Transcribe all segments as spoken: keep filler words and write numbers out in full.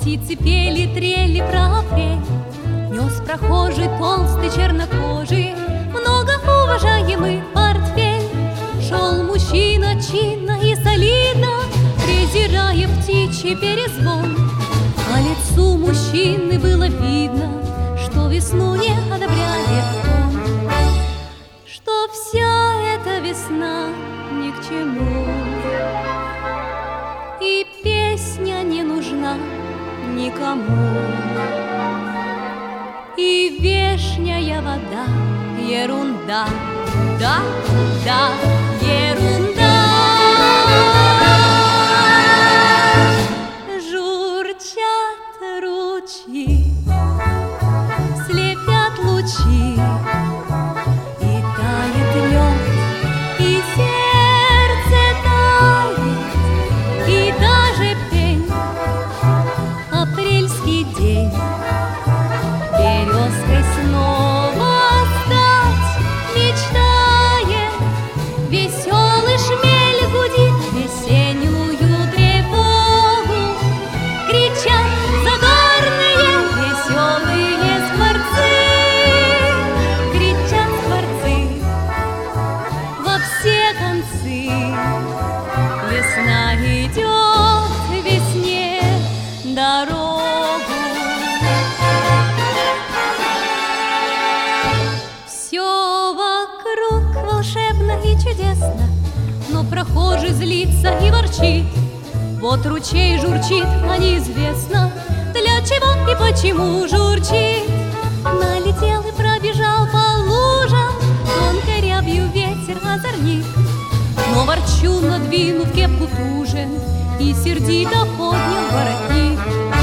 птицы пели, трели про апрель. Нес прохожий, толстый, чернокожий, многоуважаемый портфель. Шел мужчина чинно и солидно, презирая птичий перезвон. По лицу мужчины было видно, что весну не одобряет он, что вся эта весна ни к чему, и песня не нужна никому, и вешняя вода — ерунда, да, да, ерунда. Журчат ручьи, слепят лучи, и тает лед, и сердце тает, и даже пень. Апрельский день березкой снова стать мечтает. Веселый шмель гудит весеннюю тревогу, кричат загорные веселые скворцы, кричат скворцы во все концы. Весна идет весне дорогу. Все вокруг волшебно и чудесно, но прохожий злится и ворчит. Вот ручей журчит, а неизвестно, для чего и почему журчит. Налетел и пробежал по лужам, тонкой рябью ветер озорник. Но ворчун, надвинув кепку туже, и сердито поднял воротник.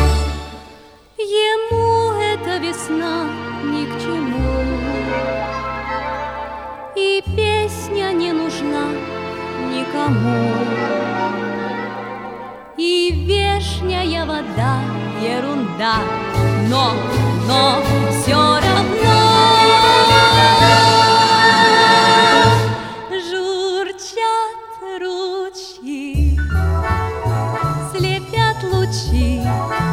Ему эта весна ни к чему, и песня не нужна никому, и вешняя вода — ерунда, но, но все равно журчат ручьи, слепят лучи,